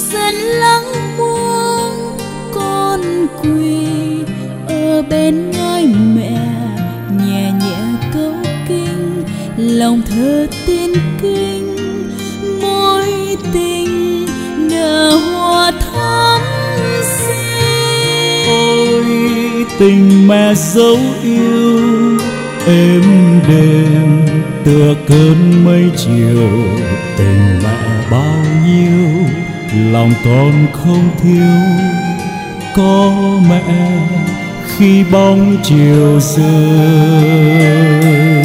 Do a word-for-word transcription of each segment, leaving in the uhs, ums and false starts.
dần lắng buông, con quỳ ở bên ngai mẹ, nhẹ nhẹ câu kinh, lòng thơ tin kinh, mối tình nở hoa thắm xinh. Ôi tình mẹ dấu yêu êm đềm tựa cơn mây chiều, tình mẹ bao nhiêu lòng con không thiếu, có mẹ khi bóng chiều rơi.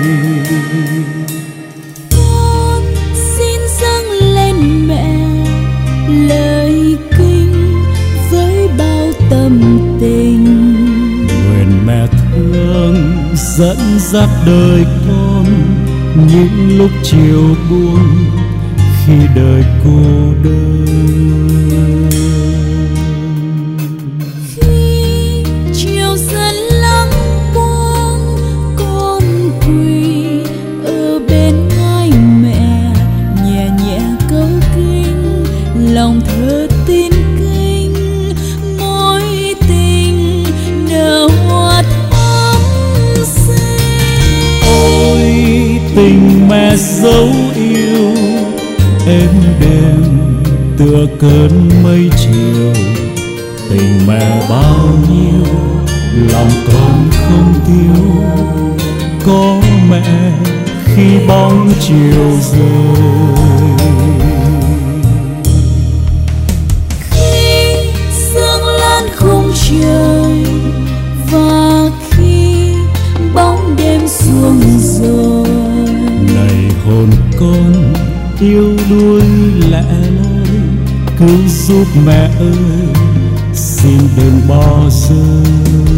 Con xin dâng lên mẹ lời kinh với bao tâm tình, nguyện mẹ thương dẫn dắt đời con những lúc chiều buông khi đời cô đơn. Khi chiều dần lắng buông, con quỳ ở bên ngai mẹ, nhẹ nhẹ câu kinh, lòng thơ tin kinh, mối tình nở hoa thắm xinh. Ôi tình mẹ dấu yêu êm đềm tựa cơn mây chiều, tình mẹ bao nhiêu lòng con không thiếu, có mẹ khi bóng chiều rơi. Khi sương lan khung trời và khi bóng đêm xuống rồi, này hồn con yêu đuối lẻ loi, cứu giúp mẹ ơi xin đừng bỏ rơi.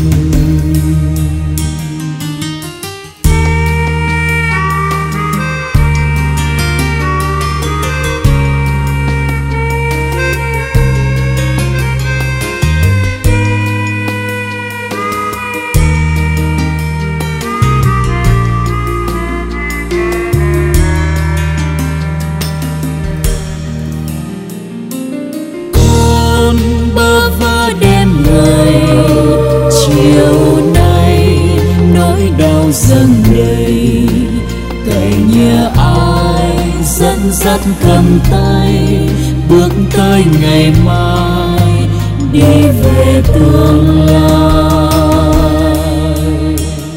bơ vơ đêm người, chiều nay nỗi đau dâng đầy, cậy nhờ ai dẫn dắt cầm tay, bước tới ngày mai đi về tương lai.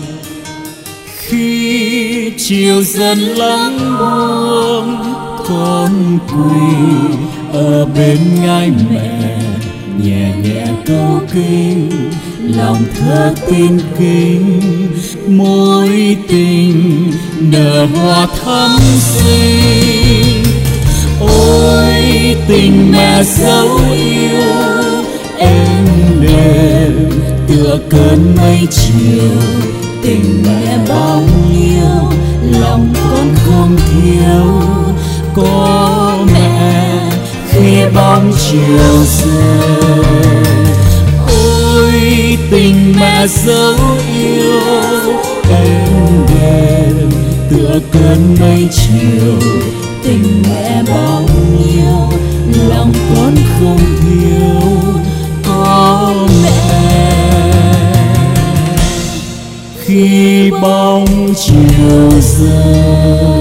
Khi chiều dần lắng buông, con quỳ ở bên ngai mẹ, nhẹ nhẹ câu kinh, lòng thơ tin kính, mối tình nở hoa thắm xinh. Ôi tình mẹ dấu yêu em đềm tựa cơn mây chiều, tình mẹ bao nhiêu lòng con không thiếu, có mẹ khi bóng chiều rơi. Ôi tình mẹ dấu yêu em đềm tựa cơn mây chiều, tình mẹ bao nhiêu lòng con không thiếu, có mẹ khi bóng chiều rơi.